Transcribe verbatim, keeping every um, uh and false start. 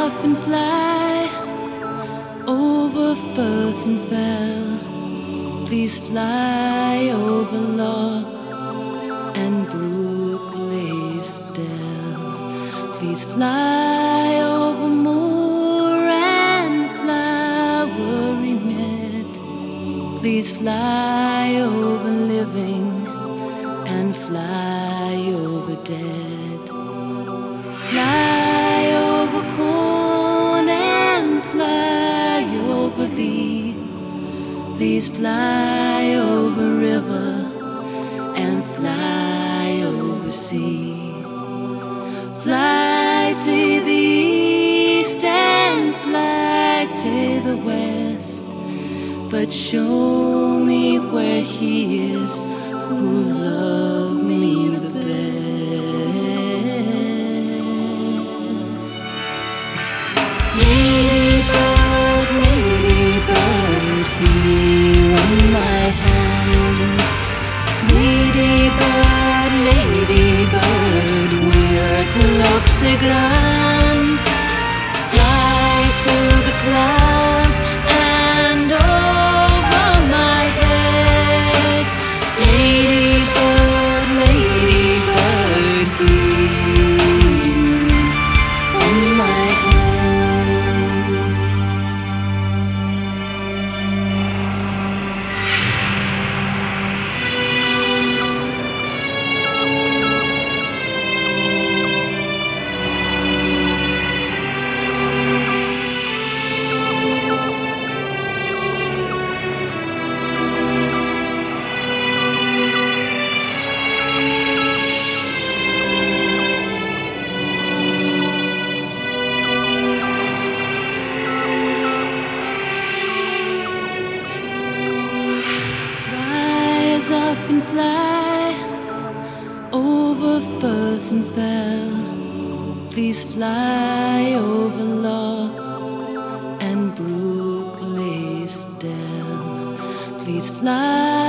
up and fly over Firth and Fell. Please fly over Loch and Brook Laysdale. Please fly over Moor and Flowery Mead. Please fly over living and fly over dead. Fly over corn and fly over lea. Please fly over river and fly over sea. Fly to the east and fly to the west, but show me where he is who loved me the best. Ladybird, ladybird, here on my hand. Ladybird, ladybird, we're Cloxy Grand. Fly to the clouds and over my head. Ladybird, ladybird, here on my hand. Rise up and fly over Firth and Fell. Please fly over Loch and Brook Laysdale. Please fly